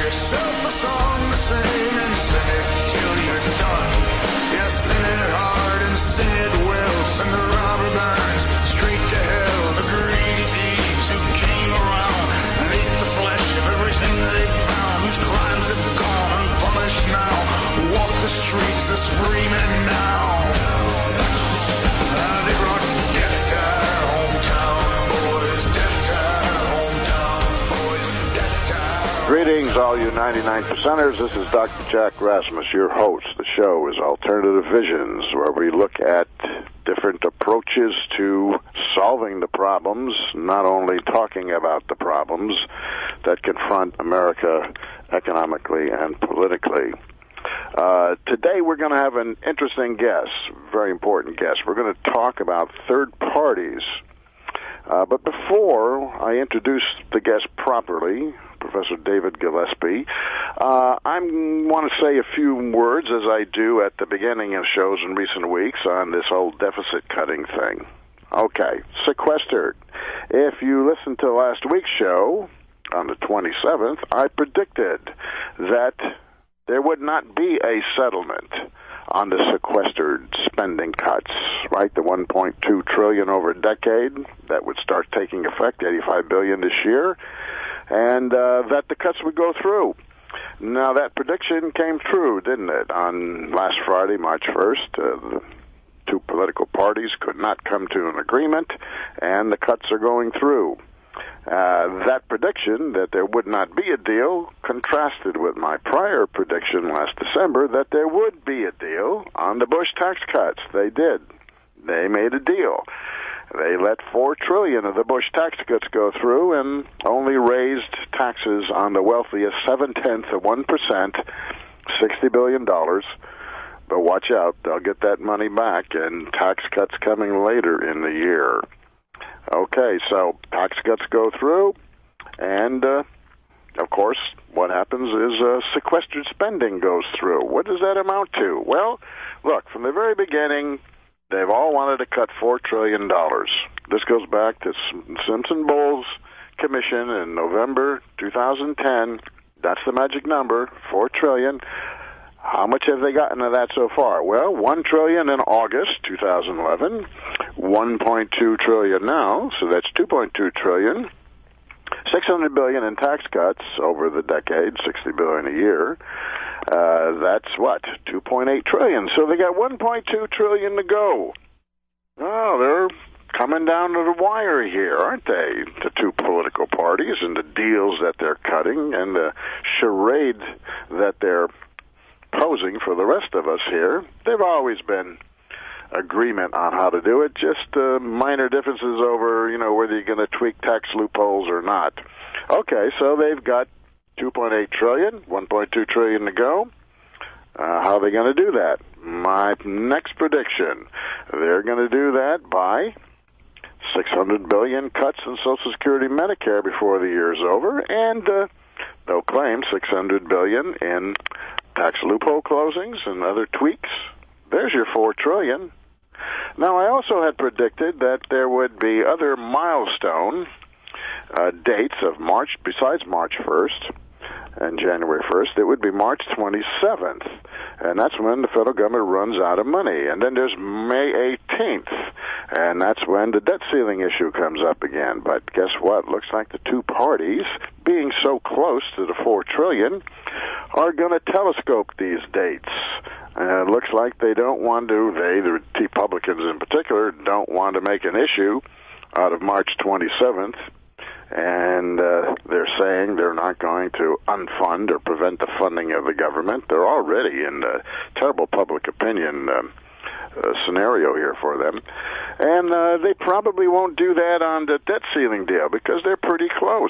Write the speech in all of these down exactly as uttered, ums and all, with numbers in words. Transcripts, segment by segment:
yourself a song to sing and sing it till you're done. Yeah, sing it hard and sing it well. Send the robber barons straight to hell. The greedy thieves who came around and ate the flesh of everything they found, whose crimes have gone unpunished now, who walk the streets a screaming now. Uh, they brought death to our hometown, boys. Death to our hometown, boys. Death to our... Greetings, all you ninety-nine percenters. This is Doctor Jack Rasmus, your host. The show is Alternative Visions, where we look at different approaches to solving the problems, not only talking about the problems that confront America economically and politically. Uh, today we're going to have an interesting guest, very important guest. We're going to talk about third parties. Uh, but before I introduce the guest properly, Professor David Gillespie, uh, I want to say a few words, as I do at the beginning of shows in recent weeks, on this whole deficit-cutting thing. Okay, sequestered. If you listened to last week's show, on the twenty-seventh, I predicted that there would not be a settlement on the sequestered spending cuts, right? The one point two trillion dollars over a decade that would start taking effect, eighty-five billion dollars this year, and uh, that the cuts would go through. Now, that prediction came true, didn't it? On last Friday, March first, uh, the two political parties could not come to an agreement, and the cuts are going through. Uh, that prediction that there would not be a deal contrasted with my prior prediction last December that there would be a deal on the Bush tax cuts. They did. They made a deal. They let four trillion dollars of the Bush tax cuts go through and only raised taxes on the wealthiest seven-tenths of one percent, sixty billion dollars. But watch out, they'll get that money back, and tax cuts coming later in the year. Okay, so tax cuts go through, and, uh, of course, what happens is uh, sequestered spending goes through. What does that amount to? Well, look, from the very beginning, they've all wanted to cut four trillion dollars. This goes back to Simpson-Bowles Commission in November two thousand ten. That's the magic number, four trillion dollars. How much have they gotten of that so far? Well, one trillion dollars in August two thousand eleven, one point two trillion dollars now, so that's two point two trillion dollars. six hundred billion dollars in tax cuts over the decade, sixty billion dollars a year. Uh, that's what, two point eight trillion dollars. So they got one point two trillion dollars to go. Oh, they're coming down to the wire here, aren't they? The two political parties and the deals that they're cutting and the charade that they're posing for the rest of us here. They've always been agreement on how to do it, just uh, minor differences over, you know, whether you're going to tweak tax loopholes or not. Okay, so they've got two point eight trillion dollars, one point two trillion dollars to go. Uh, how are they going to do that? My next prediction, they're going to do that by six hundred billion dollars cuts in Social Security and Medicare before the year's over, and uh, they'll claim six hundred billion dollars in tax loophole closings and other tweaks. There's your four trillion dollars. Now, I also had predicted that there would be other milestone uh, dates of March, besides March first and January first. It would be March twenty-seventh, and that's when the federal government runs out of money. And then there's May eighteenth, and that's when the debt ceiling issue comes up again. But guess what? Looks like the two parties, being so close to the four trillion dollars, are going to telescope these dates. And it looks like they don't want to, they, the Republicans in particular, don't want to make an issue out of March twenty-seventh. And uh, they're saying they're not going to unfund or prevent the funding of the government. They're already in a terrible public opinion uh, uh, scenario here for them. And uh, they probably won't do that on the debt ceiling deal because they're pretty close.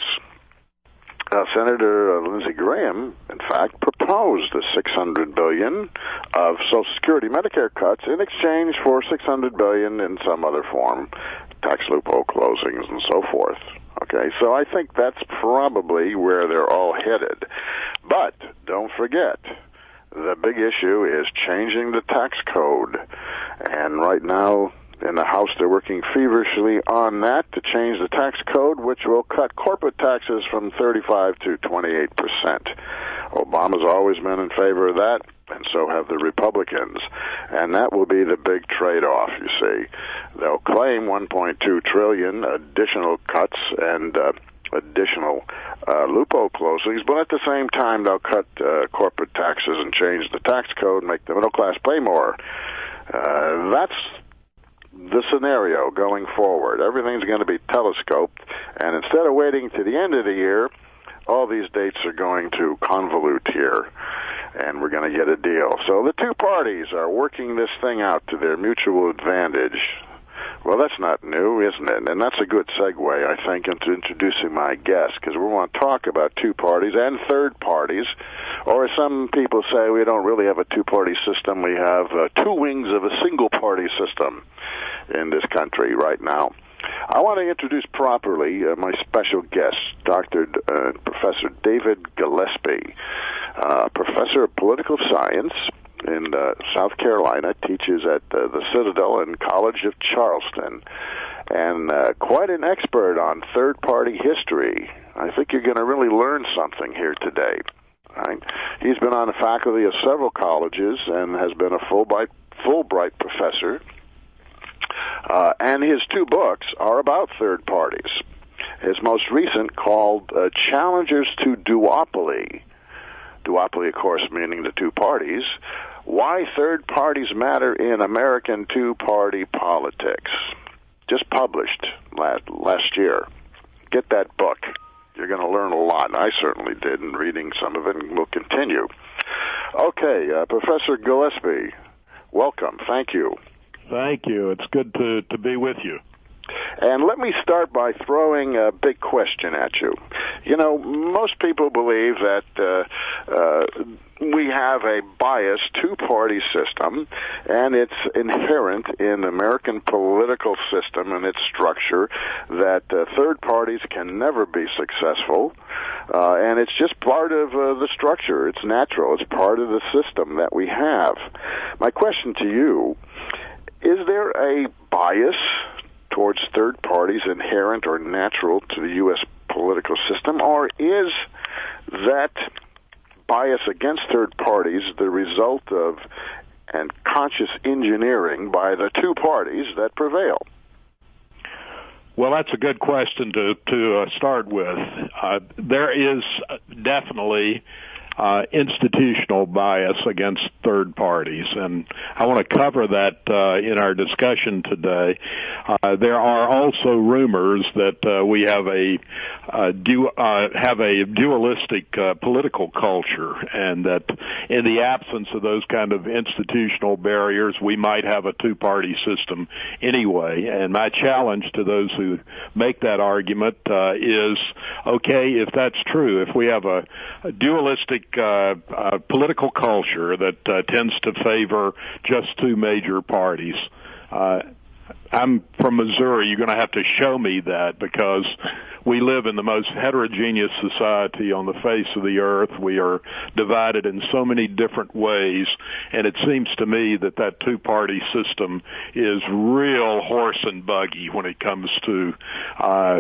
Uh, Senator uh, Lindsey Graham, in fact, proposed the six hundred billion dollars of Social Security Medicare cuts in exchange for six hundred billion dollars in some other form, tax loophole closings and so forth. Okay, so I think that's probably where they're all headed. But don't forget, the big issue is changing the tax code. And right now, in the House, they're working feverishly on that to change the tax code, which will cut corporate taxes from thirty-five to twenty-eight percent. Obama's always been in favor of that, and so have the Republicans. And that will be the big trade-off, you see. They'll claim one point two trillion dollars additional cuts and uh, additional uh, loophole closings, but at the same time they'll cut uh, corporate taxes and change the tax code and make the middle class pay more. Uh, that's the scenario going forward. Everything's going to be telescoped, and instead of waiting to the end of the year, all these dates are going to convolute here, and we're going to get a deal. So the two parties are working this thing out to their mutual advantage. Well, that's not new, isn't it? And that's a good segue, I think, into introducing my guest, because we want to talk about two parties and third parties, or as some people say, we don't really have a two-party system. We have uh, two wings of a single-party system in this country right now. I want to introduce properly uh, my special guest, Doctor Uh, Professor David Gillespie, uh, professor of political science in uh, South Carolina, teaches at uh, the Citadel and College of Charleston, and uh, quite an expert on third-party history. I think you're going to really learn something here today. Right? He's been on the faculty of several colleges and has been a Fulbright, Fulbright professor, uh, and his two books are about third parties. His most recent, called uh, Challengers to Duopoly, duopoly, of course, meaning the two parties, Why Third Parties Matter in American Two-Party Politics, just published last, last year. Get that book. You're going to learn a lot, and I certainly did in reading some of it, and we'll continue. Okay, uh, Professor Gillespie, welcome. Thank you. Thank you. It's good to, to be with you. And let me start by throwing a big question at you. You know, most people believe that uh, uh, we have a biased two-party system, and it's inherent in the American political system and its structure that uh, third parties can never be successful, uh, and it's just part of uh, the structure. It's natural. It's part of the system that we have. My question to you, is there a bias towards third parties inherent or natural to the U S political system, or is that bias against third parties the result of and conscious engineering by the two parties that prevail? Well, that's a good question to, to uh, start with. Uh, there is definitely Uh, institutional bias against third parties, and I want to cover that uh, in our discussion today. Uh, there are also rumors that uh, we have a uh, du- uh, have a dualistic uh, political culture, and that in the absence of those kind of institutional barriers, we might have a two-party system anyway. And my challenge to those who make that argument uh, is, okay, if that's true, if we have a, a dualistic Uh, uh, political culture that uh, tends to favor just two major parties. Uh, I'm from Missouri. You're going to have to show me that, because we live in the most heterogeneous society on the face of the earth. We are divided in so many different ways, and it seems to me that that two-party system is real horse and buggy when it comes to uh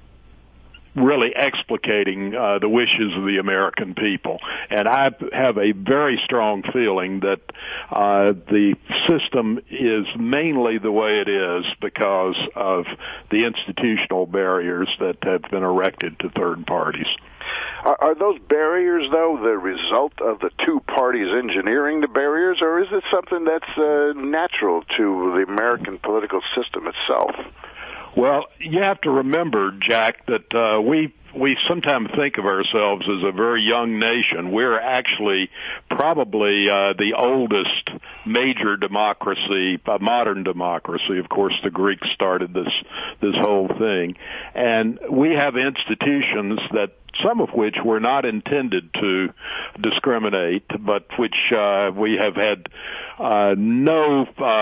really explicating uh, the wishes of the American people. And I have a very strong feeling that uh, the system is mainly the way it is because of the institutional barriers that have been erected to third parties. Are, are those barriers, though, the result of the two parties engineering the barriers, or is it something that's uh, natural to the American political system itself? Well, you have to remember, Jack, that uh, we we sometimes think of ourselves as a very young nation. We're actually probably uh, the oldest major democracy, uh, modern democracy. Of course, the Greeks started this this whole thing, and we have institutions that, some of which were not intended to discriminate, but which uh, we have had uh, no uh,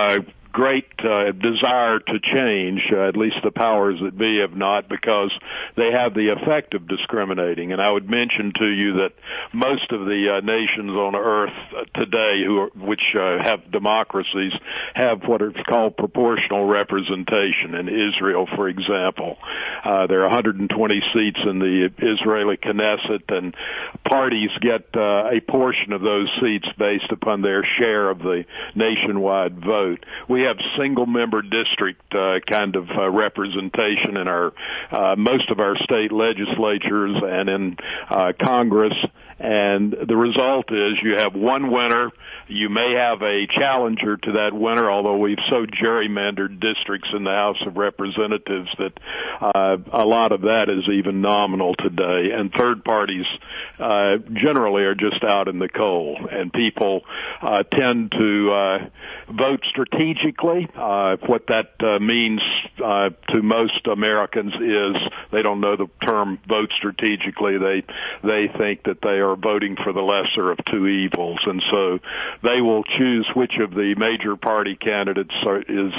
great uh, desire to change, uh, at least the powers that be have not, because they have the effect of discriminating. And I would mention to you that most of the uh, nations on earth today, who are, which uh, have democracies, have what is called proportional representation. In Israel, for example, uh, there are one hundred twenty seats in the Israeli Knesset, and parties get uh, a portion of those seats based upon their share of the nationwide vote. We have single-member district uh, kind of uh, representation in our uh, most of our state legislatures and in uh, Congress. And the result is you have one winner. You may have a challenger to that winner, although we've so gerrymandered districts in the House of Representatives that uh, a lot of that is even nominal today. And third parties uh, generally are just out in the cold. And people uh, tend to uh, vote strategically. Uh, what that uh, means uh, to most Americans is they don't know the term vote strategically. They they think that they are are voting for the lesser of two evils, and so they will choose which of the major party candidates are, is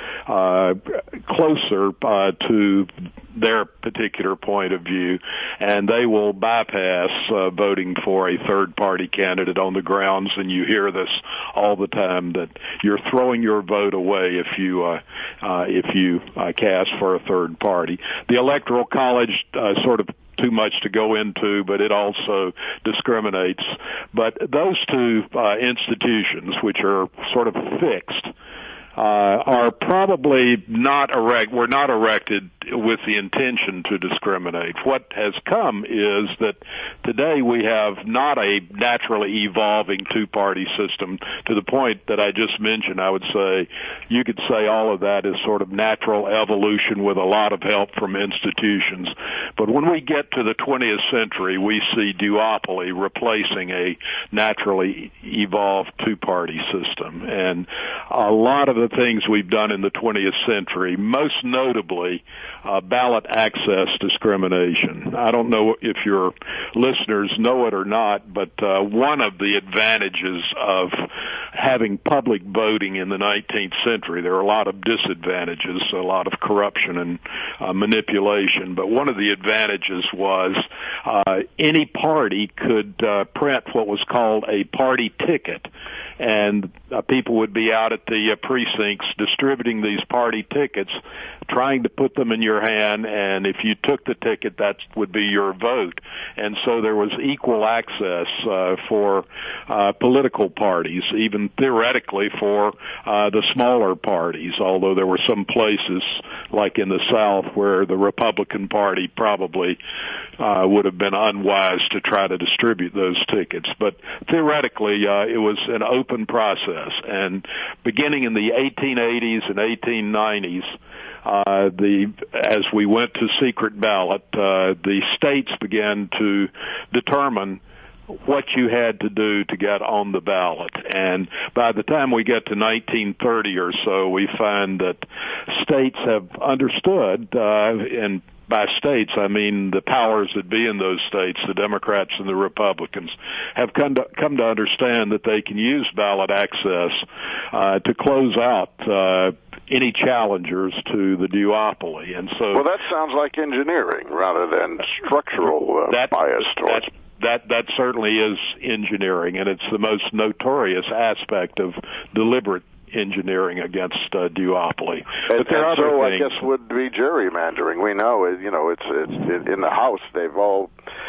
uh, closer uh, to their particular point of view, and they will bypass uh, voting for a third-party candidate on the grounds, and you hear this all the time, that you're throwing your vote away if you uh, uh, if you uh, cast for a third party. The Electoral College uh, sort of too much to go into, but it also discriminates. But those two uh, institutions, which are sort of fixed, uh, are probably not erect, were not erected with the intention to discriminate. What has come is that today we have not a naturally evolving two-party system to the point that I just mentioned. I would say you could say all of that is sort of natural evolution with a lot of help from institutions. But when we get to the twentieth century, we see duopoly replacing a naturally evolved two-party system. And a lot of the things we've done in the twentieth century, most notably uh, ballot access discrimination. I don't know if your listeners know it or not, but uh, one of the advantages of having public voting in the nineteenth century, there are a lot of disadvantages, a lot of corruption and uh, manipulation, but one of the advantages was uh, any party could uh, print what was called a party ticket, and uh, people would be out at the uh, precincts distributing these party tickets, trying to put them in your hand, and if you took the ticket, that would be your vote. And so there was equal access uh, for uh, political parties, even theoretically for uh, the smaller parties, although there were some places, like in the South, where the Republican Party probably uh, would have been unwise to try to distribute those tickets. But theoretically, uh, it was an open process. And beginning in the eighteen eighties and eighteen nineties, Uh, the as we went to secret ballot, uh, the states began to determine what you had to do to get on the ballot. And by the time we get to nineteen thirty or so, we find that states have understood, uh, and by states, I mean the powers that be in those states, the Democrats and the Republicans, have come to, come to understand that they can use ballot access uh, to close out uh, any challengers to the duopoly. And so, well, that sounds like engineering rather than structural uh, that, bias towards. That, that that certainly is engineering, and it's the most notorious aspect of deliberate engineering against uh, duopoly. And, but there and are so other I things. guess would be gerrymandering. We know, you know, it's it's in the House they've all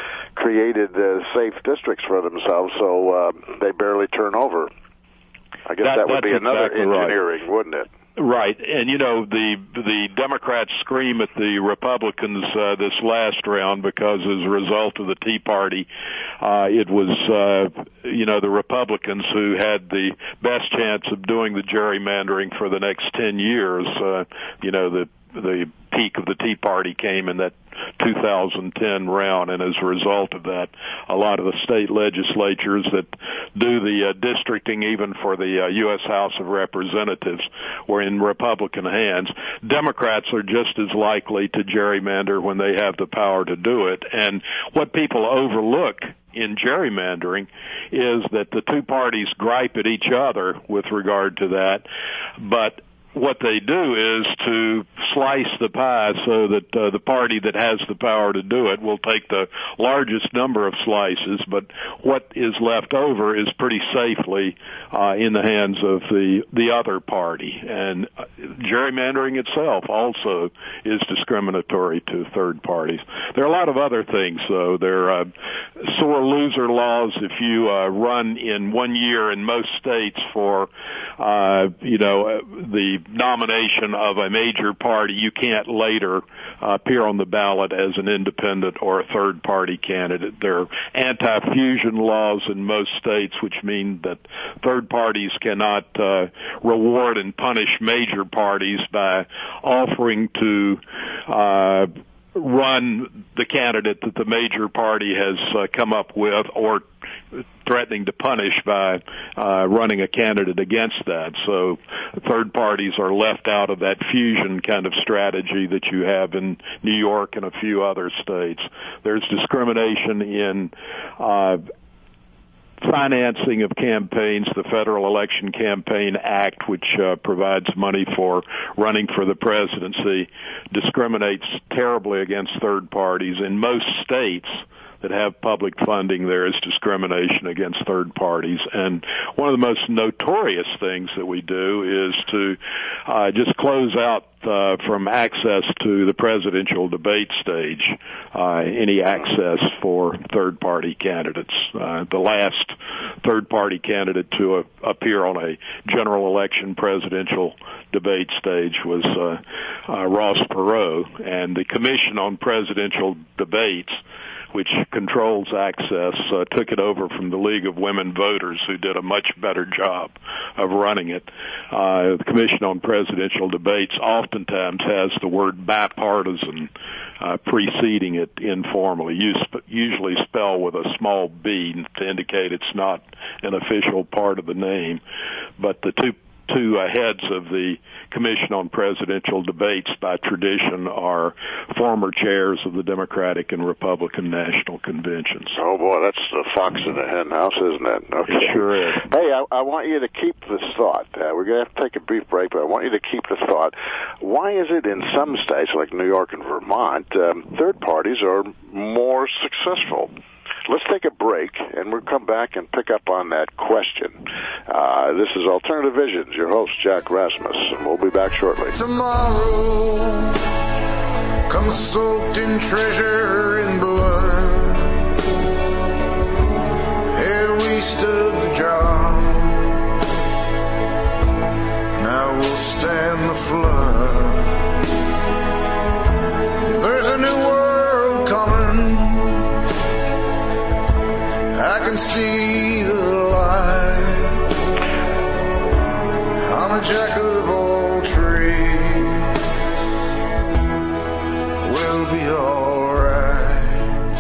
created uh, safe districts for themselves, so uh, they barely turn over. I guess that, that would be another exactly engineering, right. wouldn't it? Right, and you know the the Democrats scream at the Republicans uh, this last round because as a result of the Tea Party, uh, it was uh, you know the Republicans who had the best chance of doing the gerrymandering for the next ten years. Uh, you know the the peak of the Tea Party came in that two thousand ten round, and as a result of that, a lot of the state legislatures that do the uh, districting even for the uh, U S House of Representatives were in Republican hands. Democrats are just as likely to gerrymander when they have the power to do it, and what people overlook in gerrymandering is that the two parties gripe at each other with regard to that, but what they do is to slice the pie so that uh, the party that has the power to do it will take the largest number of slices, but what is left over is pretty safely uh, in the hands of the the other party. And gerrymandering itself also is discriminatory to third parties. There are a lot of other things, though. There are uh, sore loser laws. If you uh, run in one year in most states for, uh, you know, the nomination of a major party, you can't later uh, appear on the ballot as an independent or a third-party candidate. There are anti-fusion laws in most states, which mean that third parties cannot uh, reward and punish major parties by offering to uh, run the candidate that the major party has uh, come up with, or threatening to punish by uh, running a candidate against that. So third parties are left out of that fusion kind of strategy that you have in New York and a few other states. There's discrimination in uh, financing of campaigns. The Federal Election Campaign Act, which uh, provides money for running for the presidency, discriminates terribly against third parties. In most states that have public funding, there is discrimination against third parties. And one of the most notorious things that we do is to uh, just close out uh, from access to the presidential debate stage, uh, any access for third-party candidates. Uh, the last third-party candidate to uh, appear on a general election presidential debate stage was uh, uh, Ross Perot, and the Commission on Presidential Debates, which controls access, uh, took it over from the League of Women Voters, who did a much better job of running it. Uh, the Commission on Presidential Debates oftentimes has the word bipartisan uh, preceding it informally, usually spelled with a small b to indicate it's not an official part of the name. But the two Two uh, heads of the Commission on Presidential Debates by tradition are former chairs of the Democratic and Republican National Conventions. Oh, boy, that's the fox in the hen house, isn't it? Okay. It sure is. Hey, I, I want you to keep this thought. Uh, we're going to have to take a brief break, but I want you to keep the thought. Why is it in some states, like New York and Vermont, um, third parties are more successful? Let's take a break, and we'll come back and pick up on that question. Uh, this is Alternative Visions, your host, Jack Rasmus, and we'll be back shortly. Tomorrow comes soaked in treasure and blood. Here we stood the job. Now we'll stand the flood. There's a new world coming. I can see the light. I'm a jack of all trades. We'll be alright.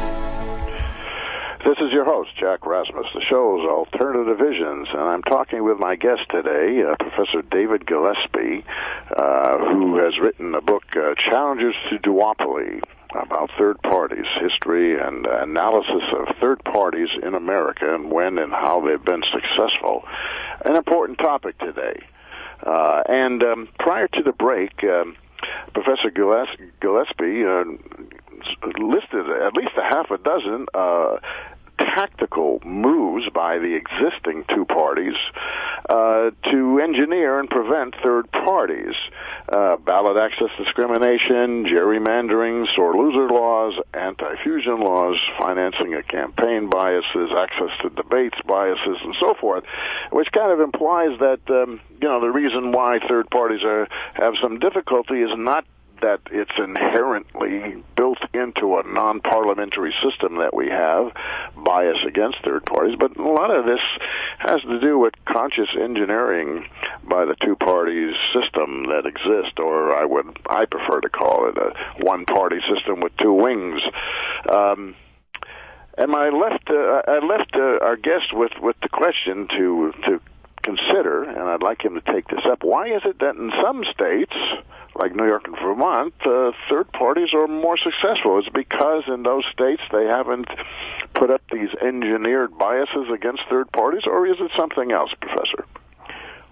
This is your host, Jack Rasmus. The show is Alternative Visions, and I'm talking with my guest today, uh, Professor David Gillespie, uh, who has written a book, uh, Challenges to Duopoly, about third parties, history and analysis of third parties in America and when and how they've been successful. An important topic today. Uh, and um, prior to the break, um, Professor Gillespie, Gillespie uh, listed at least a half a dozen uh, tactical moves by the existing two parties uh, to engineer and prevent third parties. Uh, ballot access discrimination, gerrymandering, sore loser laws, anti-fusion laws, financing of campaign biases, access to debates biases, and so forth, which kind of implies that, um, you know, the reason why third parties are, have some difficulty is not that it's inherently built into a non-parliamentary system that we have, bias against third parties, but a lot of this has to do with conscious engineering by the two-party system that exists, or I would, I prefer to call it a one-party system with two wings. Um, and I left, uh, I left uh, our guest with, with the question to to consider, and I'd like him to take this up. Why is it that in some states, like New York and Vermont, uh, third parties are more successful? Is it because in those states they haven't put up these engineered biases against third parties, or is it something else, Professor?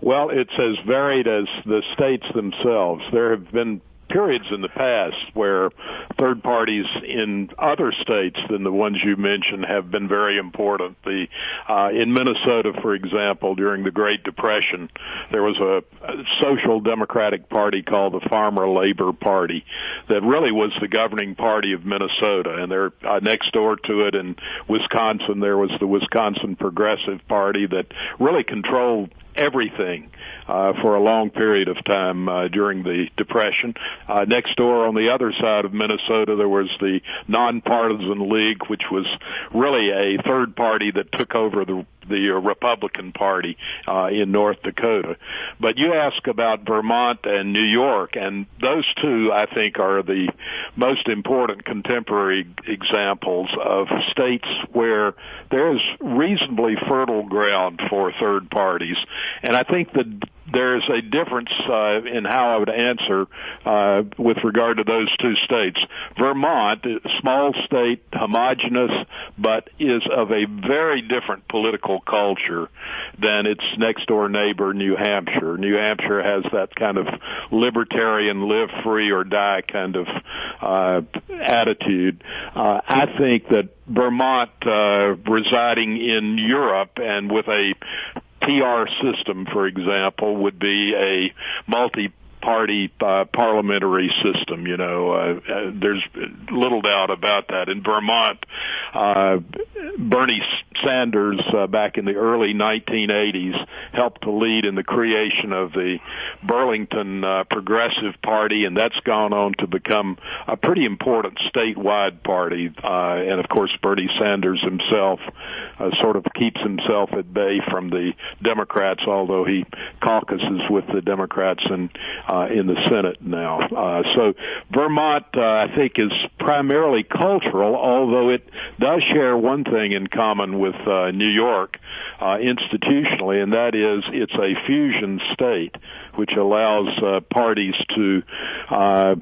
Well, it's as varied as the states themselves. There have been periods in the past where third parties in other states than the ones you mentioned have been very important. The uh, in Minnesota, for example, during the Great Depression, there was a, a social democratic party called the Farmer Labor Party that really was the governing party of Minnesota. And there, uh, next door to it in Wisconsin, there was the Wisconsin Progressive Party that really controlled everything uh, for a long period of time uh, during the Depression. Uh, next door on the other side of Minnesota, there was the Nonpartisan League, which was really a third party that took over the the Republican Party uh, in North Dakota. But you ask about Vermont and New York, and those two, I think, are the most important contemporary examples of states where there is reasonably fertile ground for third parties. And I think that there's a difference uh, in how I would answer uh, with regard to those two states. Vermont, a small state, homogeneous, but is of a very different political culture than its next-door neighbor, New Hampshire. New Hampshire has that kind of libertarian, live free or die kind of uh, attitude. Uh, I think that Vermont, uh, residing in Europe and with a P R system, for example, would be a multi-party uh, parliamentary system. You know, uh, uh, there's little doubt about that. In Vermont, uh, Bernie Sanders, uh, back in the early nineteen eighties, helped to lead in the creation of the Burlington uh, Progressive Party, and that's gone on to become a pretty important statewide party. Uh, and, of course, Bernie Sanders himself uh, sort of keeps himself at bay from the Democrats, although he caucuses with the Democrats in, uh, in the Senate now. Uh, so Vermont, uh, I think, is primarily cultural, although it does share one thing in common with uh, New York uh, institutionally, and that is it's a fusion state, which allows uh, parties to uh,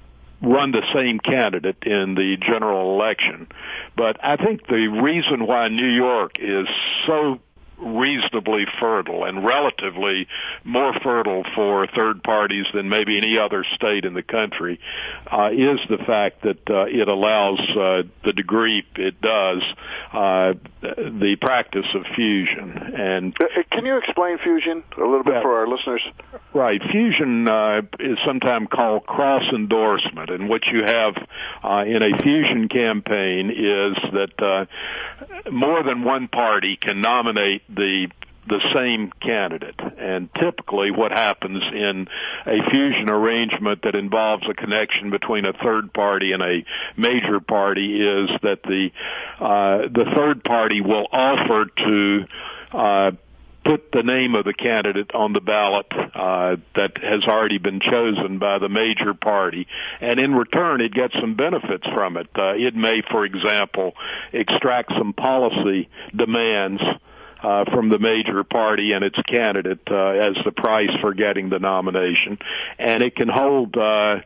run the same candidate in the general election. But I think the reason why New York is so reasonably fertile and relatively more fertile for third parties than maybe any other state in the country uh, is the fact that uh, it allows uh, the degree it does uh, the practice of fusion. And can you explain fusion a little bit yeah, for our listeners? Right. Fusion uh, is sometimes called cross endorsement, and what you have uh, in a fusion campaign is that uh, more than one party can nominate the the same candidate. And typically what happens in a fusion arrangement that involves a connection between a third party and a major party is that the uh, the third party will offer to uh, put the name of the candidate on the ballot uh, that has already been chosen by the major party, and in return it gets some benefits from it. Uh, it may, for example, extract some policy demands Uh, from the major party and its candidate uh, as the price for getting the nomination, and it can hold uh,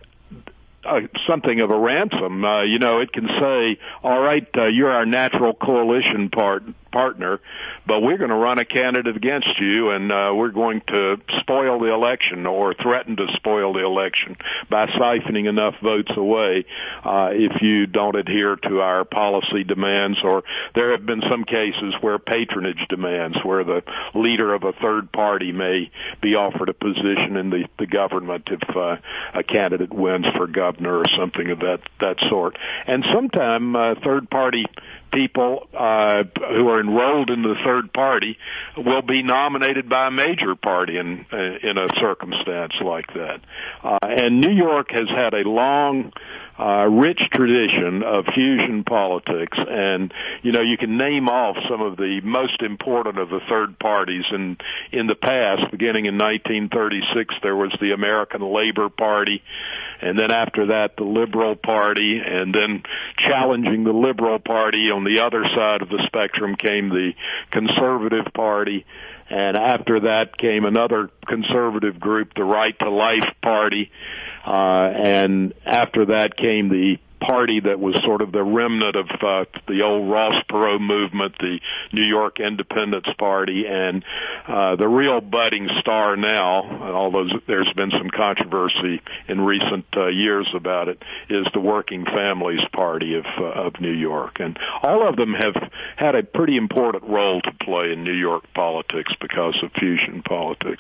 uh, something of a ransom. Uh, you know, it can say, all right, uh, you're our natural coalition part partner, but we're going to run a candidate against you, and uh, we're going to spoil the election or threaten to spoil the election by siphoning enough votes away uh, if you don't adhere to our policy demands. Or there have been some cases where patronage demands, where the leader of a third party may be offered a position in the, the government if uh, a candidate wins for governor or something of that, that sort. And sometimes uh, third party people uh, who are enrolled in the third party will be nominated by a major party in in a circumstance like that. Uh, and New York has had a long, uh, rich tradition of fusion politics, and you know you can name off some of the most important of the third parties. And in the past, beginning in nineteen thirty-six, there was the American Labor Party, and then after that, the Liberal Party, and then challenging the Liberal Party on the other side of the spectrum came the Conservative Party, and after that came another conservative group, the Right to Life Party, uh, and after that came the party that was sort of the remnant of uh, the old Ross Perot movement, the New York Independence Party, and uh, the real budding star now, although there's been some controversy in recent uh, years about it, is the Working Families Party of uh, of New York. And all of them have had a pretty important role to play in New York politics because of fusion politics.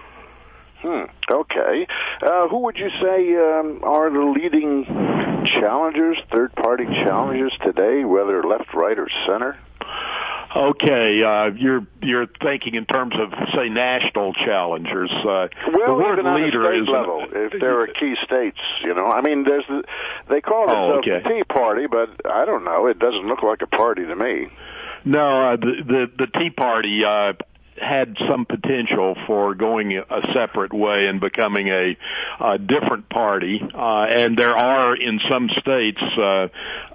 Hmm. Okay. Uh, who would you say um, are the leading challengers, third-party challengers today, whether left, right, or center? Okay, uh, you're you're thinking in terms of, say, national challengers. Uh, well, the word even on leader the state is level, an, if there are key states, you know. I mean, there's the, they call oh, themselves okay. the Tea Party, but I don't know. It doesn't look like a party to me. No, uh, the, the the Tea Party uh, had some potential for going a separate way and becoming a, a different party, uh, and there are in some states. Uh,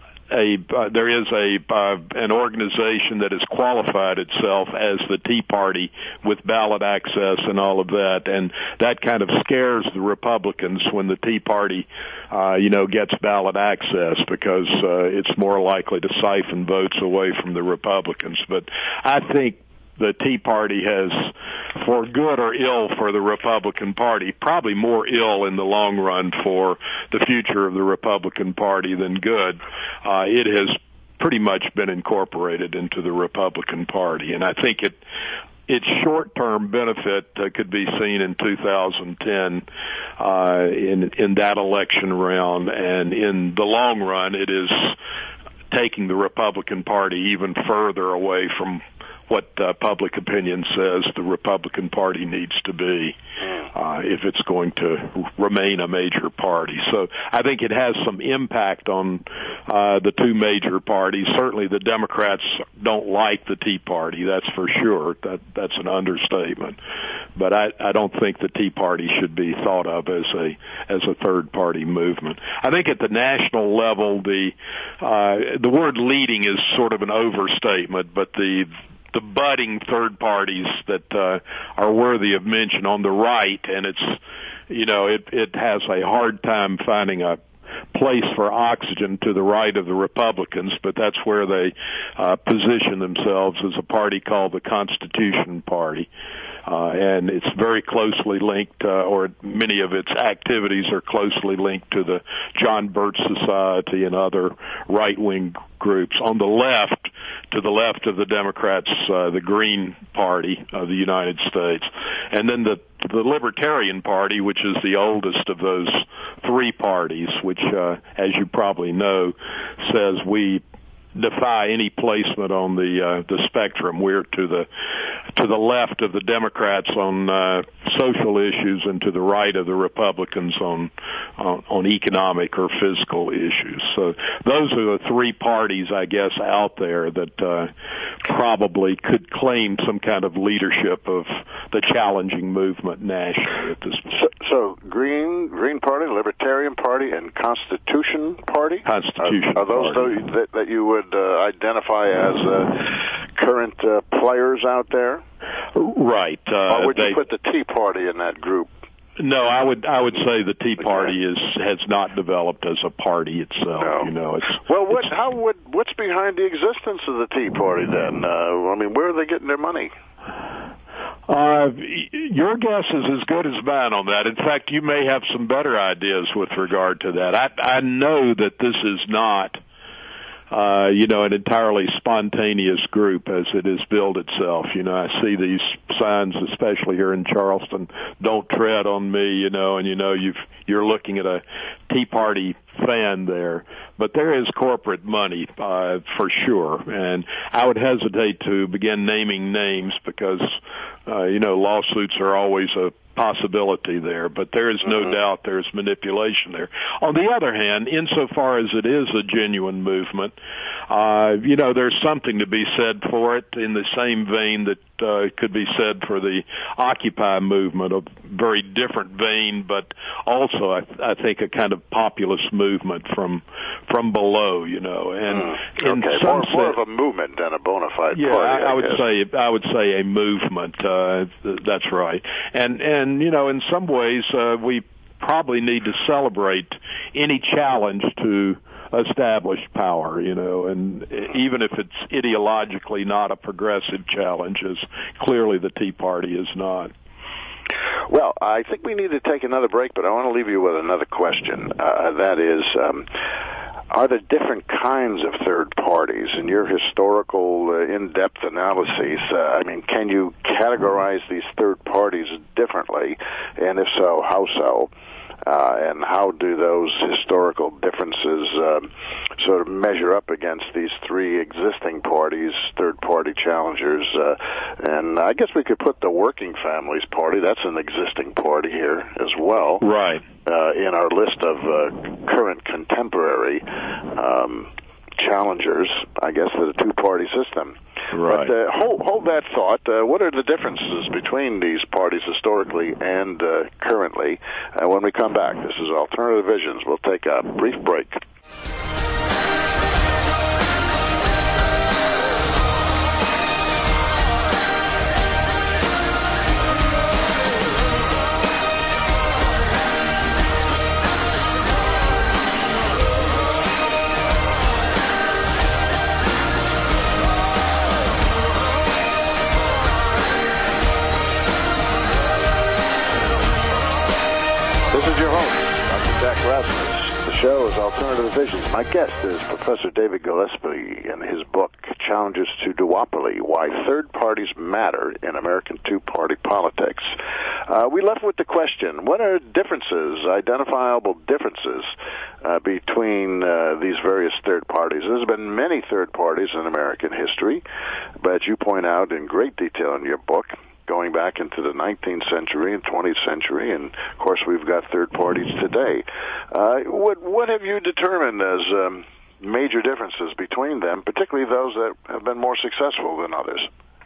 A, uh, there is a uh, an organization that has qualified itself as the Tea Party with ballot access and all of that, and that kind of scares the Republicans when the Tea Party, uh, you know, gets ballot access because uh, it's more likely to siphon votes away from the Republicans. But I think the Tea Party has, for good or ill for the Republican Party, probably more ill in the long run for the future of the Republican Party than good. Uh, it has pretty much been incorporated into the Republican Party, and I think it its short-term benefit uh, could be seen in two thousand ten uh, in in that election round, and in the long run, it is taking the Republican Party even further away from what uh, public opinion says the Republican Party needs to be uh, if it's going to remain a major party. So I think it has some impact on uh, the two major parties. Certainly the Democrats don't like the Tea Party, that's for sure. That That's an understatement. But I, I don't think the Tea Party should be thought of as a as a third-party movement. I think at the national level, the uh, the word leading is sort of an overstatement, but the the budding third parties that uh, are worthy of mention on the right, and it's, you know, it, it has a hard time finding a place for oxygen to the right of the Republicans, but that's where they uh, position themselves as a party called the Constitution Party. Uh, and it's very closely linked, uh, or many of its activities are closely linked to the John Birch Society and other right-wing groups. On the left, to the left of the Democrats, uh, the Green Party of the United States. And then the the Libertarian Party, which is the oldest of those three parties, which, uh, as you probably know, says we defy any placement on the uh, the spectrum. We're to the to the left of the Democrats on uh, social issues and to the right of the Republicans on, on on economic or fiscal issues. So those are the three parties, I guess, out there that uh, probably could claim some kind of leadership of the challenging movement nationally at this point. So, so Green Green Party, Libertarian Party, and Constitution Party? Constitution Are, are those Party. those that, that you would uh, identify as uh, current uh, players out there? Right. Uh, or would they, you put the Tea Party in that group? No, I would I would say the Tea Party is has not developed as a party itself. No. You know, it's well. What? It's, how would? What's behind the existence of the Tea Party then? Uh, I mean, where are they getting their money? Uh, your guess is as good as mine on that. In fact, you may have some better ideas with regard to that. I, I know that this is not, uh, you know, an entirely spontaneous group as it has built itself. You know, I see these signs, especially here in Charleston, "Don't tread on me," you know, and you know, you've, you're looking at a Tea Party fan there. But there is corporate money, uh, for sure. And I would hesitate to begin naming names because, uh, you know, lawsuits are always a possibility there, but there is no mm-hmm. doubt there's manipulation there. On the other hand, insofar as it is a genuine movement, uh, you know, there's something to be said for it in the same vein that uh, could be said for the Occupy movement, a very different vein, but also, I, I think, a kind of populist movement from from below, you know. And mm. in okay, some more, sense, more of a movement than a bona fide yeah, party. I, I, I would guess. say I would say a movement. Uh, that's right, and and you know, in some ways, uh, we probably need to celebrate any challenge to established power, you know, and even if it's ideologically not a progressive challenge, as clearly the Tea Party is not. Well, I think we need to take another break, but I want to leave you with another question. Uh, that is, um, are there different kinds of third parties? In your historical, uh, in-depth analyses, uh, I mean, can you categorize these third parties differently? And if so, how so? Uh, and how do those historical differences uh, sort of measure up against these three existing parties, third-party challengers? Uh, and I guess we could put the Working Families Party, that's an existing party here as well, right, uh, in our list of uh, current contemporary um, challengers, I guess, to the two-party system. Right. But uh, hold, hold that thought. Uh, what are the differences between these parties historically and uh, currently? Uh, when we come back, this is Alternative Visions. We'll take a brief break. The show is Alternative Visions. My guest is Professor David Gillespie in his book, Challenges to Duopoly, Why Third Parties Matter in American Two-Party Politics. Uh, we left with the question, what are differences, identifiable differences, uh, between uh, these various third parties? There's been many third parties in American history, but you point out in great detail in your book, going back into the nineteenth century and twentieth century, and of course we've got third parties today. Uh, what what have you determined as um, major differences between them, particularly those that have been more successful than others?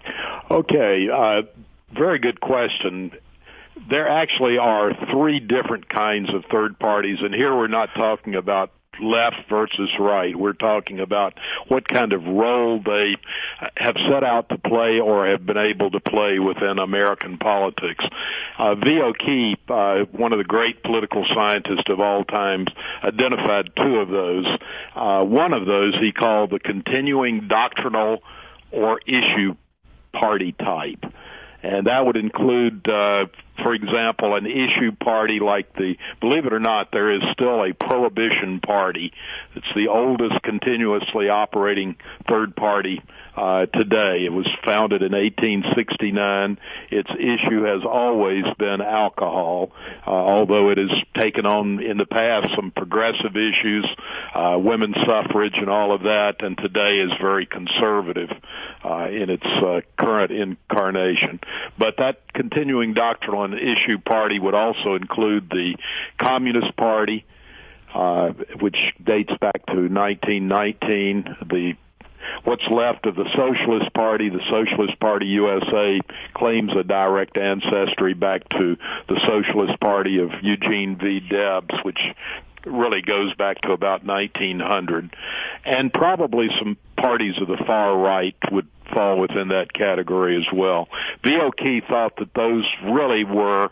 Okay, uh, very good question. There actually are three different kinds of third parties, and here we're not talking about left versus right. We're talking about what kind of role they have set out to play or have been able to play within American politics. Uh, V. O'Keefe, uh, one of the great political scientists of all times, identified two of those. Uh, one of those he called the continuing doctrinal or issue party type. And that would include, uh, for example, an issue party like the, believe it or not, there is still a prohibition party. It's the oldest continuously operating third party uh, today. It was founded in eighteen sixty-nine. Its issue has always been alcohol, uh, although it has taken on in the past some progressive issues, uh, women's suffrage and all of that, and today is very conservative uh, in its uh, current incarnation. But that continuing doctrinal and issue party would also include the Communist Party, uh, which dates back to nineteen nineteen, the what's left of the Socialist Party. The Socialist Party U S A claims a direct ancestry back to the Socialist Party of Eugene V. Debs, which really goes back to about nineteen hundred. And probably some parties of the far right would fall within that category as well. V. O'Keefe thought that those really were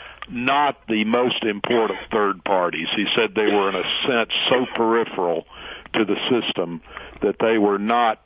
not the most important third parties. He said they were, in a sense, so peripheral to the system that they were not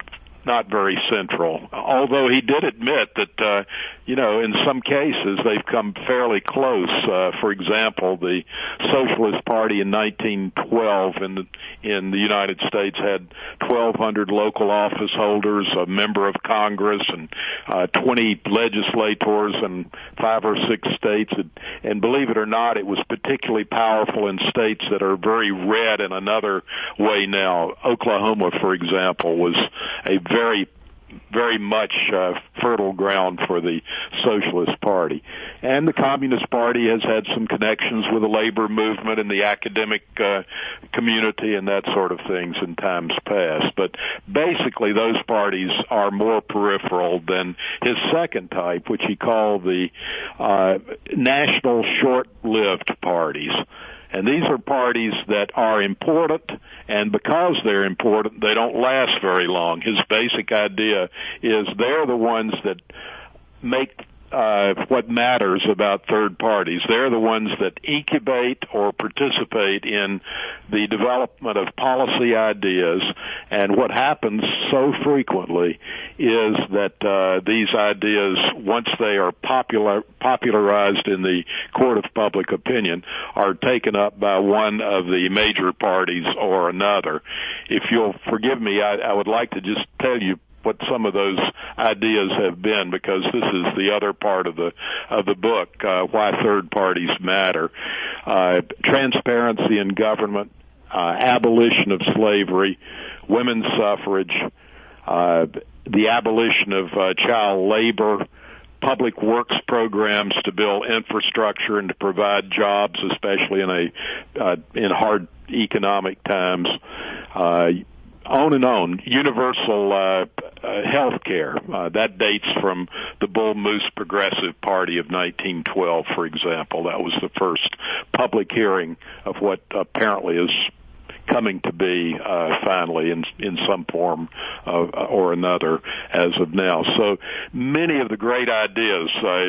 not very central, although he did admit that, uh, you know, in some cases they've come fairly close. Uh, for example, the Socialist Party in nineteen twelve in the, in the United States had twelve hundred local office holders, a member of Congress, and uh, twenty legislators in five or six states. And, and believe it or not, it was particularly powerful in states that are very red in another way now. Oklahoma, for example, was a very, very much uh, fertile ground for the Socialist Party. And the Communist Party has had some connections with the labor movement and the academic uh, community and that sort of things in times past. But basically, those parties are more peripheral than his second type, which he called the uh, national short-lived parties. And these are parties that are important, and because they're important, they don't last very long. His basic idea is they're the ones that make uh, what matters about third parties. They're the ones that incubate or participate in the development of policy ideas, and what happens so frequently is that uh, these ideas, once they are popular, popularized in the court of public opinion, are taken up by one of the major parties or another. If you'll forgive me, I, I would like to just tell you what some of those ideas have been, because this is the other part of the of the book, uh, why third parties matter. Uh, transparency in government, uh, abolition of slavery, women's suffrage, uh, the abolition of uh, child labor, public works programs to build infrastructure and to provide jobs, especially in a uh, in hard economic times. Uh, On and on. Universal uh, uh, health care. Uh, that dates from the Bull Moose Progressive Party of nineteen twelve, for example. That was the first public hearing of what apparently is coming to be uh, finally in in some form uh, or another as of now. So many of the great ideas, uh,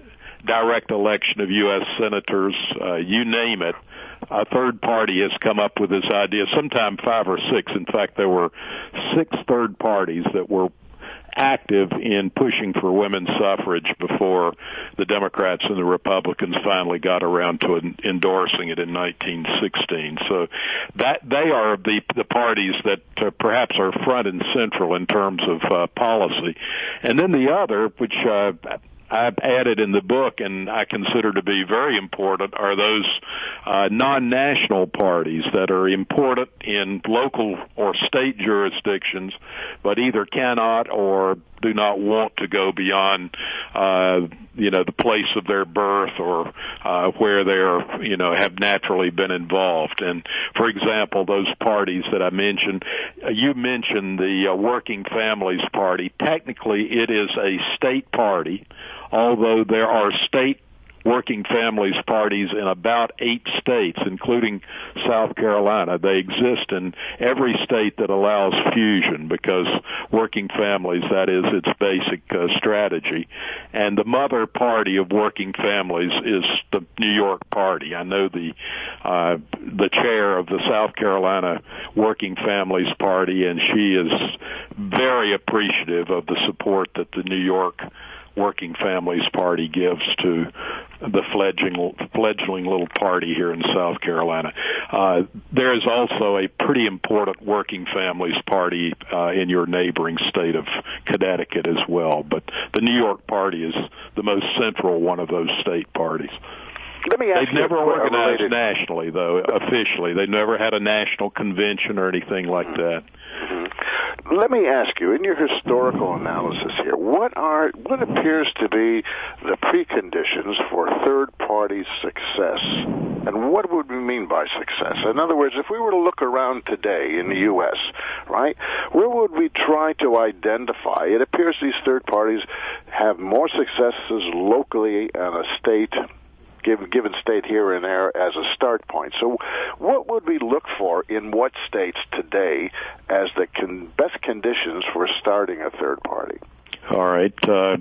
direct election of U S senators, uh, you name it, a third party has come up with this idea, sometime five or six. In fact, there were six third parties that were active in pushing for women's suffrage before the Democrats and the Republicans finally got around to endorsing it in nineteen sixteen. So that they are the the parties that uh, perhaps are front and central in terms of uh, policy. And then the other, which uh, I've added in the book and I consider to be very important, are those uh, non-national parties that are important in local or state jurisdictions, but either cannot or do not want to go beyond, uh, you know, the place of their birth or uh, where they're, you know, have naturally been involved. And, for example, those parties that I mentioned, uh, you mentioned the uh, Working Families Party. Technically, it is a state party, although there are state working families parties in about eight states, including South Carolina. They exist in every state that allows fusion, because working families, that is its basic uh, strategy. And the mother party of working families is the New York Party. I know the uh, the chair of the South Carolina Working Families Party, and she is very appreciative of the support that the New York Working Families Party gives to the fledgling, fledgling little party here in South Carolina. Uh, there is also a pretty important Working Families Party uh, in your neighboring state of Connecticut as well. But the New York Party is the most central one of those state parties. Let me ask They've you never a organized related... nationally, though, officially. They've never had a national convention or anything like that. Mm-hmm. Let me ask you, in your historical analysis here, what are what appears to be the preconditions for third-party success? And what would we mean by success? In other words, if we were to look around today in the U S, right, where would we try to identify? It appears these third parties have more successes locally in a state, given given state here and there as a start point. So what would we look for in what states today as the con- best conditions for starting a third party? All right. Uh,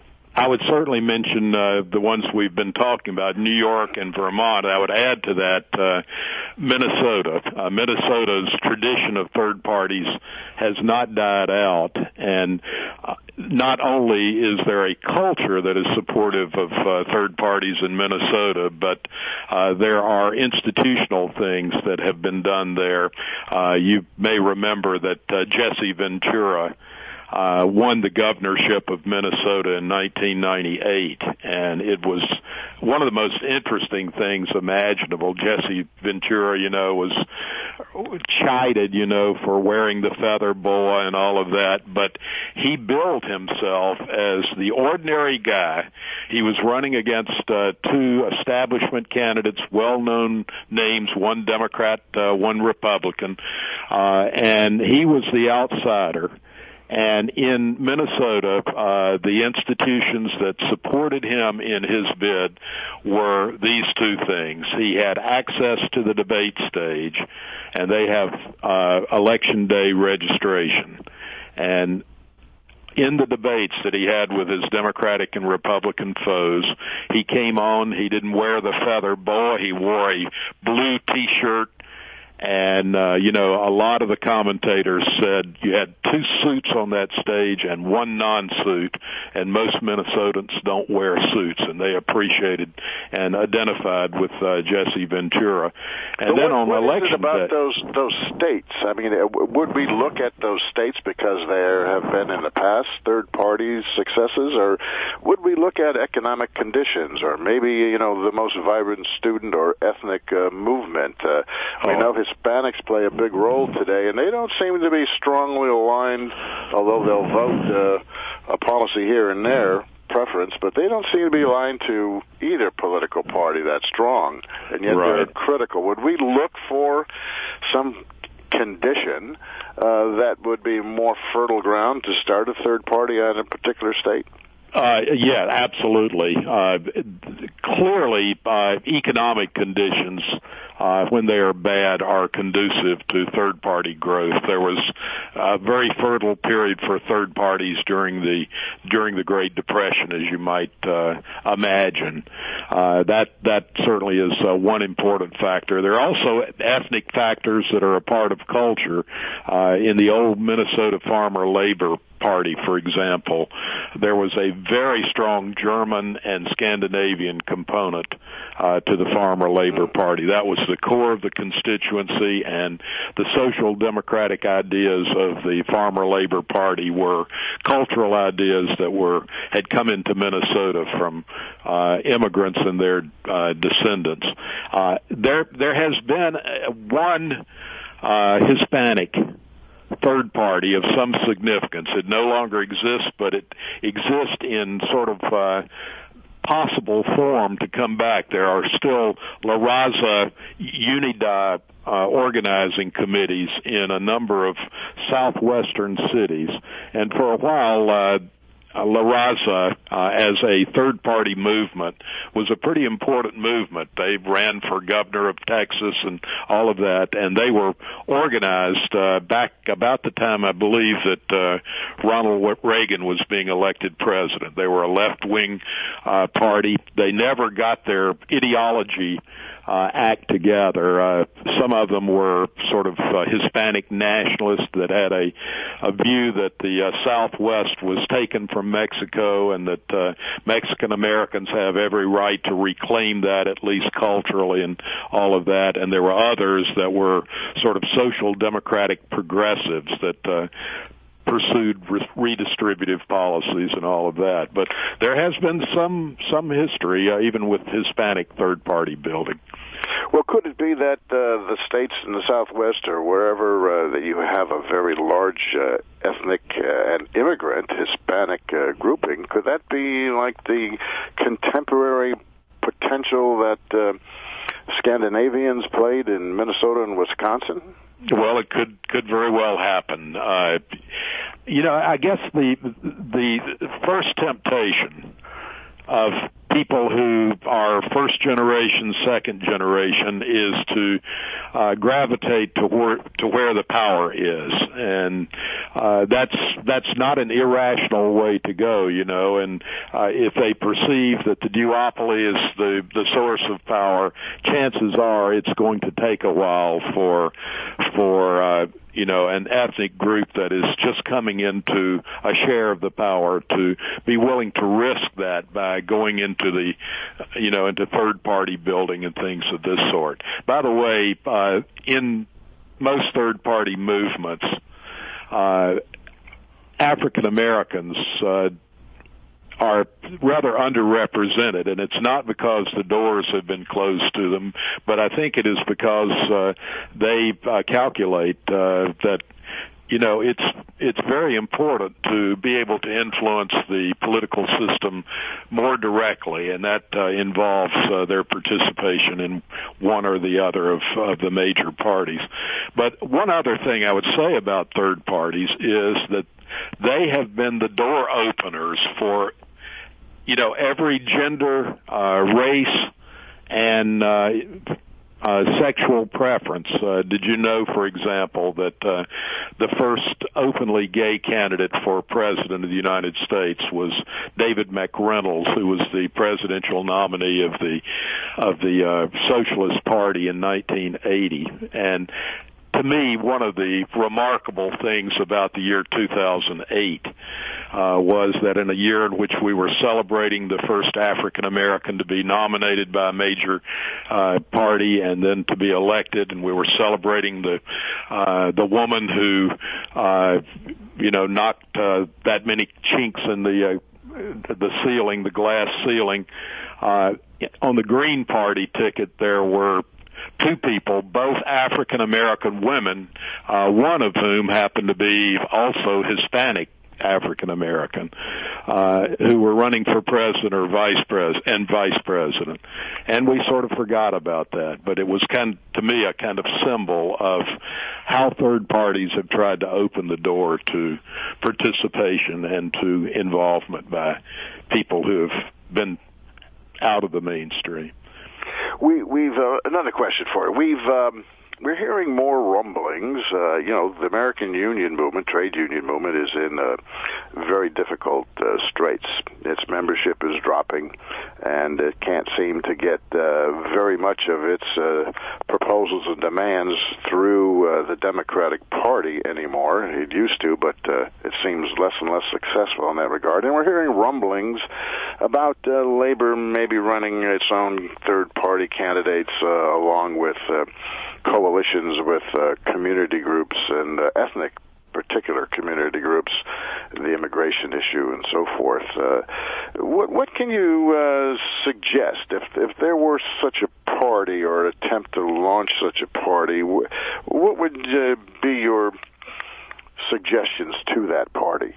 I would certainly mention uh, the ones we've been talking about, New York and Vermont. I would add to that uh, Minnesota. Uh, Minnesota's tradition of third parties has not died out, and uh, not only is there a culture that is supportive of uh, third parties in Minnesota, but uh, there are institutional things that have been done there. Uh, you may remember that uh, Jesse Ventura Uh, won the governorship of Minnesota in nineteen ninety-eight, and it was one of the most interesting things imaginable. Jesse Ventura, you know, was chided, you know, for wearing the feather boa and all of that, but he billed himself as the ordinary guy. He was running against uh, two establishment candidates, well-known names, one Democrat, uh, one Republican, uh, and he was the outsider. And in Minnesota, uh, the institutions that supported him in his bid were these two things. He had access to the debate stage, and they have uh, election day registration. And in the debates that he had with his Democratic and Republican foes, he came on, he didn't wear the feather boa, he wore a blue T-shirt. And, uh, you know, a lot of the commentators said you had two suits on that stage and one non-suit, and most Minnesotans don't wear suits, and they appreciated and identified with uh, Jesse Ventura. And so then what, on what election is it about day, those those states? I mean, would we look at those states because there have been in the past third-party successes, or would we look at economic conditions, or maybe, you know, the most vibrant student or ethnic uh, movement? Uh, we oh. know Hispanics play a big role today, and they don't seem to be strongly aligned, although they'll vote uh, a policy here and there, preference, but they don't seem to be aligned to either political party that strong, and yet right. they're critical. Would we look for some condition uh, that would be more fertile ground to start a third party in a particular state? Uh, yeah, absolutely. Uh, clearly, uh, economic conditions, uh, when they are bad, are conducive to third-party growth. There was a very fertile period for third parties during the during the Great Depression, as you might uh, imagine. Uh, that that certainly is uh, one important factor. There are also ethnic factors that are a part of culture. Uh, in the old Minnesota Farmer Labor Party, for example, there was a very strong German and Scandinavian component uh, to the Farmer Labor Party. That was the core of the constituency, and the social democratic ideas of the Farmer Labor Party were cultural ideas that were had come into Minnesota from uh, immigrants and their uh, descendants. Uh, there, there has been one uh, Hispanic third party of some significance. It no longer exists, but it exists in sort of uh, possible form to come back. There are still La Raza Unidad uh, organizing committees in a number of southwestern cities, and for a while uh, Uh, La Raza, uh, as a third-party movement, was a pretty important movement. They ran for governor of Texas and all of that, and they were organized uh, back about the time, I believe, that uh, Ronald Reagan was being elected president. They were a left-wing uh, party. They never got their ideology Uh, act together. Uh, some of them were sort of uh, Hispanic nationalists that had a, a view that the uh, Southwest was taken from Mexico and that uh, Mexican Americans have every right to reclaim that, at least culturally, and all of that. And there were others that were sort of social democratic progressives that uh, pursued re- redistributive policies and all of that. But there has been some some history, uh, even with Hispanic third-party building. Well, could it be that uh, the states in the Southwest or wherever uh, that you have a very large uh, ethnic uh, and immigrant Hispanic uh, grouping, could that be like the contemporary potential that uh, Scandinavians played in Minnesota and Wisconsin? Well, it could could very well happen. Uh, you know, I guess the the first temptation of people who are first generation, second generation, is to uh, gravitate to where to where the power is, and uh, that's that's not an irrational way to go, you know. And uh, if they perceive that the duopoly is the the source of power, chances are it's going to take a while for for uh, you know, an ethnic group that is just coming into a share of the power to be willing to risk that by going into the, you know, into third-party building and things of this sort. By the way, uh, in most third-party movements, uh, African Americans uh, are rather underrepresented, and it's not because the doors have been closed to them, but I think it is because uh, they uh, calculate uh, that, you know, it's it's very important to be able to influence the political system more directly, and that uh, involves uh, their participation in one or the other of, of the major parties. But one other thing I would say about third parties is that they have been the door openers for, you know, every gender, uh, race, and uh, uh, sexual preference. Uh, did you know, for example, that uh, the first openly gay candidate for president of the United States was David McReynolds, who was the presidential nominee of the of the uh, Socialist Party in nineteen eighty? And to me, one of the remarkable things about the year two thousand eight uh, was that in a year in which we were celebrating the first African American to be nominated by a major uh, party and then to be elected, and we were celebrating the uh, the woman who, uh, you know, knocked uh, that many chinks in the uh, the ceiling, the glass ceiling. Uh, on the Green Party ticket, there were two people, both African-American women, uh, one of whom happened to be also Hispanic African-American, uh, who were running for president or vice president and vice president. And we sort of forgot about that, but it was kind of, to me, a kind of symbol of how third parties have tried to open the door to participation and to involvement by people who have been out of the mainstream. We, we've uh, another question for you. We've um, we're hearing more rumblings. Uh, you know, the American union movement, trade union movement, is in uh, very difficult uh, straits. Its membership is dropping, and it can't seem to get uh, very much of its uh, proposals and demands through uh, the Democratic Party anymore. It used to, but uh, it seems less and less successful in that regard. And we're hearing rumblings about uh, Labor maybe running its own third-party candidates uh, along with uh, coalitions with uh, community groups and uh, ethnic particular community groups, the immigration issue and so forth. Uh, what, what can you uh, suggest if if there were such a party or an attempt to launch such a party? What would uh, be your suggestions to that party?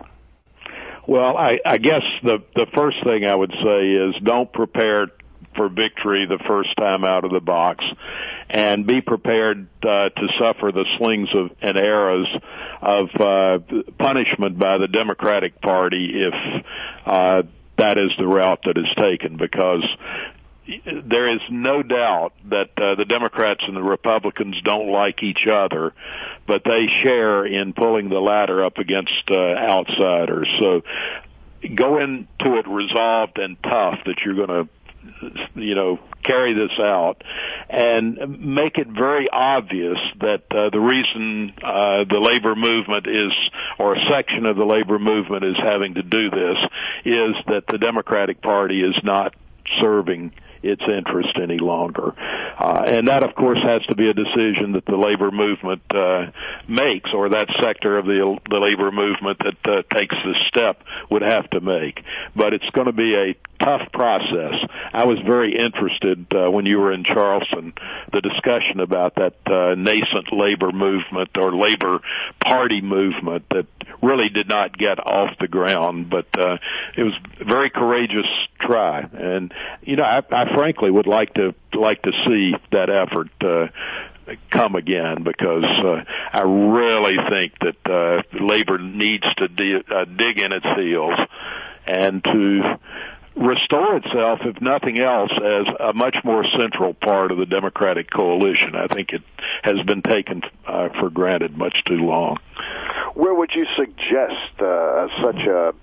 Well, I, I guess the the first thing I would say is don't prepare for victory the first time out of the box, and be prepared uh, to suffer the slings of and arrows of uh, punishment by the Democratic Party if uh, that is the route that is taken, because there is no doubt that uh, the Democrats and the Republicans don't like each other, but they share in pulling the ladder up against uh, outsiders. So go into it resolved and tough that you're going to, you know, carry this out, and make it very obvious that uh, the reason uh, the labor movement is, or a section of the labor movement is having to do this, is that the Democratic Party is not serving its interest any longer. Uh, and that, of course, has to be a decision that the labor movement uh, makes, or that sector of the, the labor movement that uh, takes this step would have to make. But it's going to be a tough process. I was very interested uh, when you were in Charleston, the discussion about that uh, nascent labor movement or labor party movement that really did not get off the ground, but uh, it was a very courageous try. And, you know, I, I frankly would like to like to see that effort uh, come again, because uh, I really think that uh, labor needs to di- uh, dig in its heels and to restore itself, if nothing else, as a much more central part of the Democratic coalition. I think it has been taken uh, for granted much too long. Where would you suggest uh, such a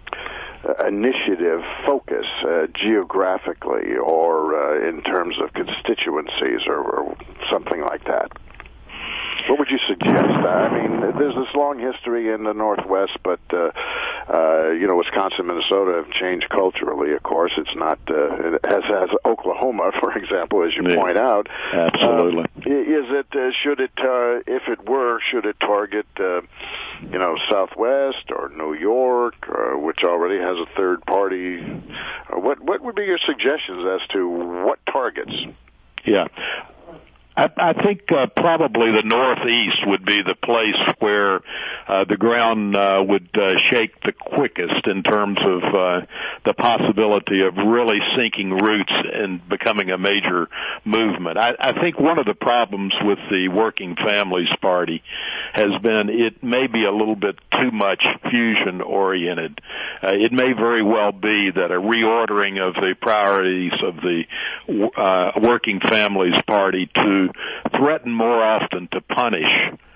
initiative focus uh, geographically, or uh, in terms of constituencies, or, or something like that? What would you suggest? I mean, there's this long history in the Northwest, but, uh, uh, you know, Wisconsin, Minnesota have changed culturally, of course. It's not, uh, as has Oklahoma, for example, as you yeah, point out. Absolutely. Uh, is it, uh, should it, uh, if it were, should it target, uh, you know, Southwest or New York, uh, which already has a third party? Or what, what would be your suggestions as to what targets? Yeah. I, I think uh, probably the Northeast would be the place where uh, the ground uh, would uh, shake the quickest in terms of uh, the possibility of really sinking roots and becoming a major movement. I, I think one of the problems with the Working Families Party has been it may be a little bit too much fusion-oriented. Uh, it may very well be that a reordering of the priorities of the uh, Working Families Party to threaten more often to punish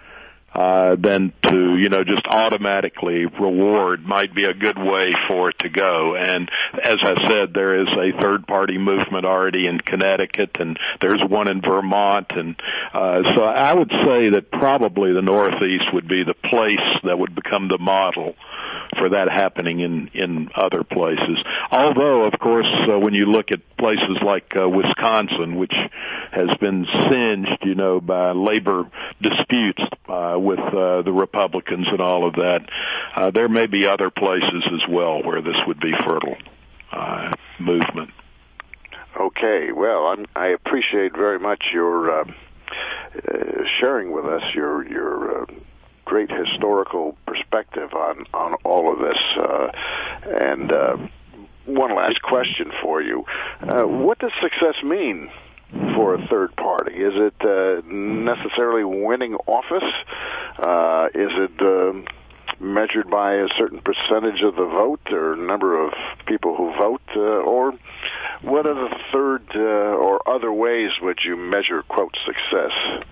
uh, than to, you know, just automatically reward might be a good way for it to go. And as I said, there is a third-party movement already in Connecticut, and there's one in Vermont. And uh, so I would say that probably the Northeast would be the place that would become the model for that happening in, in other places. Although, of course, uh, when you look at places like uh, Wisconsin, which has been singed, you know, by labor disputes uh, with uh, the Republicans and all of that, uh, there may be other places as well where this would be fertile uh, movement. Okay, well, I'm, I appreciate very much your uh, uh, sharing with us your your uh, great historical perspective on, on all of this. Uh, and uh, one last question for you. Uh, what does success mean for a third party? Is it uh, necessarily winning office? Uh, is it uh, measured by a certain percentage of the vote or number of people who vote? Uh, or what are the third uh, or other ways would you measure, quote, success?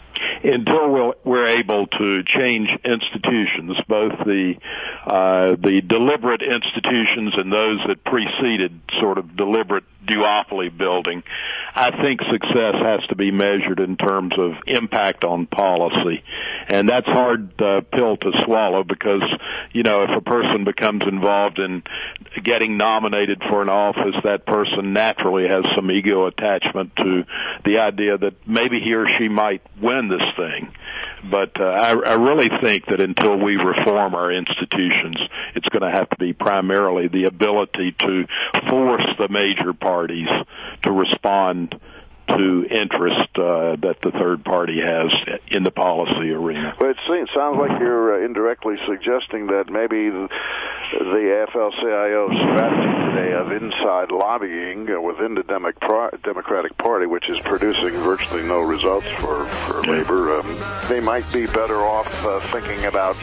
Until we're, we're able to change institutions, both the uh, the deliberate institutions and those that preceded sort of deliberate duopoly building, I think success has to be measured in terms of impact on policy. And that's a hard uh, pill to swallow because, you know, if a person becomes involved in getting nominated for an office, that person naturally has some ego attachment to the idea that maybe he or she might win this thing. But uh, I, I really think that until we reform our institutions, it's going to have to be primarily the ability to force the major parties to respond to interest uh, that the third party has in the policy arena. Well, it seems, sounds like you're uh, indirectly suggesting that maybe the, the A F L C I O strategy today of inside lobbying uh, within the Democ- Democratic Party, which is producing virtually no results for, for labor, um, they might be better off uh, thinking about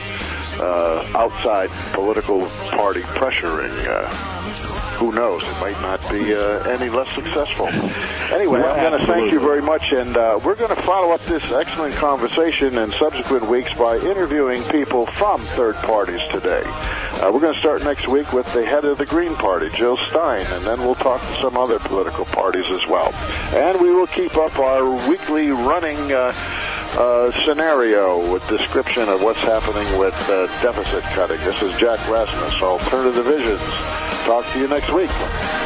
uh, outside political party pressuring. Uh, Who knows? It might not be uh, any less successful. Anyway, well, I'm going to thank you very much, and uh, we're going to follow up this excellent conversation in subsequent weeks by interviewing people from third parties today. Uh, we're going to start next week with the head of the Green Party, Jill Stein, and then we'll talk to some other political parties as well. And we will keep up our weekly running uh, uh, scenario with description of what's happening with uh, deficit cutting. This is Jack Rasmus, Alternative Visions. Talk to you next week.